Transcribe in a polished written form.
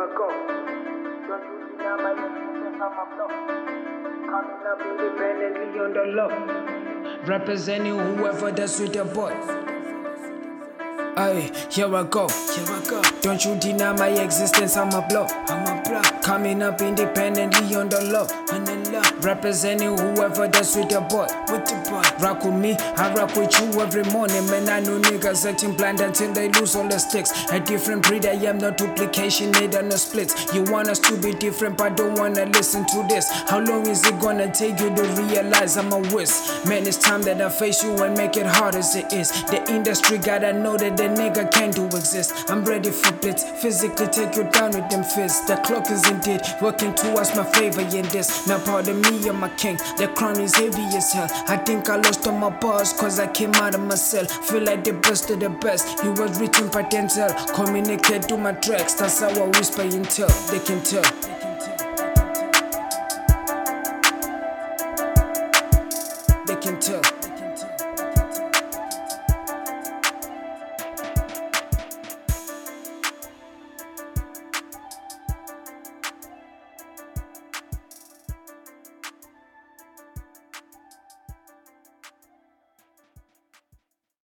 I go. Don't you deny my existence, I'm a block. Coming up independently on the low. Representing whoever that's with your boy. Aye, here I go. Don't you deny my existence, I'm a block. Coming up independently on the low. Representing whoever that's with your boy. Rock with me, I rock with you every morning. Man, I know niggas acting blind until they lose all the sticks. A different breed, I am not duplication, neither no splits. You want us to be different, but don't wanna listen to this. How long is it gonna take you to realize I'm a whiz? Man, it's time that I face you and make it hard as it is. The industry gotta know that the nigga can't do exist. I'm ready for blitz, physically take you down with them fists. The clock is indeed working towards my favor in this. Now pardon me, I'm a king, the crown is heavy as hell. I think I lost all my bars cause I came out of myself. Feel like the best of the best, he was reaching potential. Communicate to my tracks, that's how I whisper intel. They can tell. They can tell.